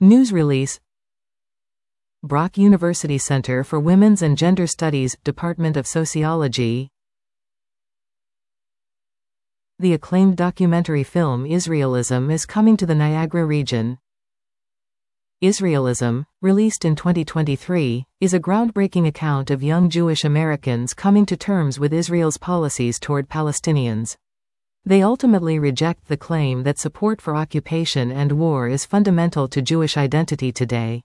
News release. Brock University Center for Women's and Gender Studies, Department of Sociology. The acclaimed documentary film Israelism is coming to the Niagara region. Israelism, released in 2023, is a groundbreaking account of young Jewish Americans coming to terms with Israel's policies toward Palestinians. They ultimately reject the claim that support for occupation and war is fundamental to Jewish identity today.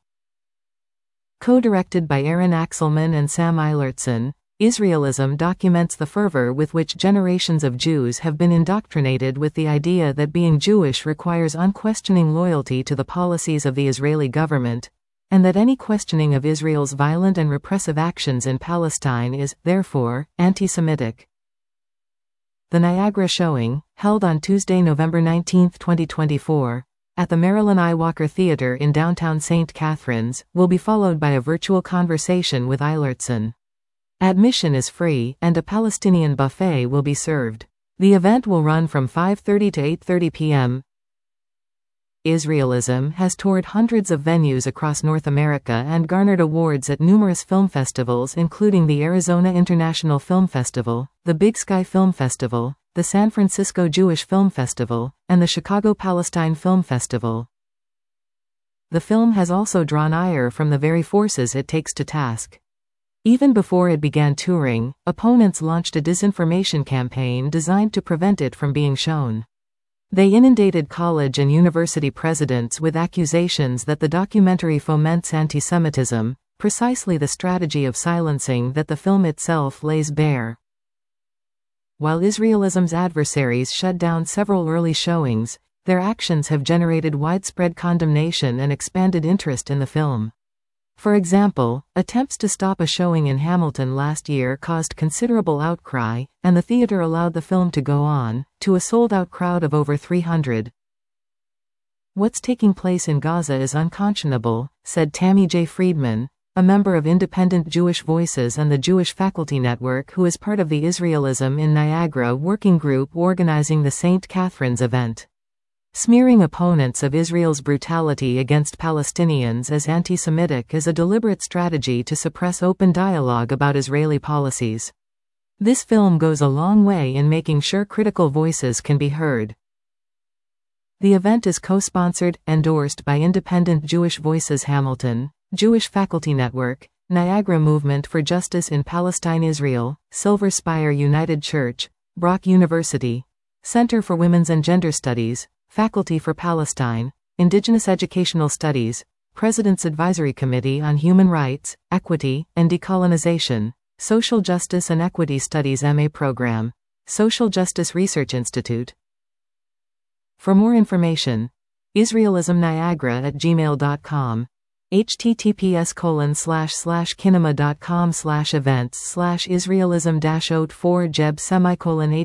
Co-directed by Aaron Axelman and Sam Eilertson, Israelism documents the fervor with which generations of Jews have been indoctrinated with the idea that being Jewish requires unquestioning loyalty to the policies of the Israeli government, and that any questioning of Israel's violent and repressive actions in Palestine is, therefore, anti-Semitic. The Niagara showing, held on Tuesday, November 19, 2024, at the Marilyn I. Walker Theatre in downtown St. Catharines, will be followed by a virtual conversation with Eilertson. Admission is free, and a Palestinian buffet will be served. The event will run from 5:30 to 8:30 p.m. Israelism has toured hundreds of venues across North America and garnered awards at numerous film festivals including the Arizona International Film Festival, the Big Sky Film Festival, the San Francisco Jewish Film Festival, and the Chicago Palestine Film Festival. The film has also drawn ire from the very forces it takes to task. Even before it began touring, opponents launched a disinformation campaign designed to prevent it from being shown. They inundated college and university presidents with accusations that the documentary foments anti-Semitism, precisely the strategy of silencing that the film itself lays bare. While Israelism's adversaries shut down several early showings, their actions have generated widespread condemnation and expanded interest in the film. For example, attempts to stop a showing in Hamilton last year caused considerable outcry, and the theater allowed the film to go on, to a sold-out crowd of over 300. What's taking place in Gaza is unconscionable, said Tammy J. Friedman, a member of Independent Jewish Voices and the Jewish Faculty Network who is part of the Israelism in Niagara working group organizing the St. Catharines event. Smearing opponents of Israel's brutality against Palestinians as anti-Semitic is a deliberate strategy to suppress open dialogue about Israeli policies. This film goes a long way in making sure critical voices can be heard. The event is co-sponsored, endorsed by Independent Jewish Voices Hamilton, Jewish Faculty Network, Niagara Movement for Justice in Palestine Israel, Silver Spire United Church, Brock University, Center for Women's and Gender Studies, Faculty for Palestine, Indigenous Educational Studies, President's Advisory Committee on Human Rights, Equity, and Decolonization, Social Justice and Equity Studies MA Program, Social Justice Research Institute. For more information, israelismniagara@gmail.com, https://kinema.com/events/israelism-04jeb:/https://www.israelismfilm.com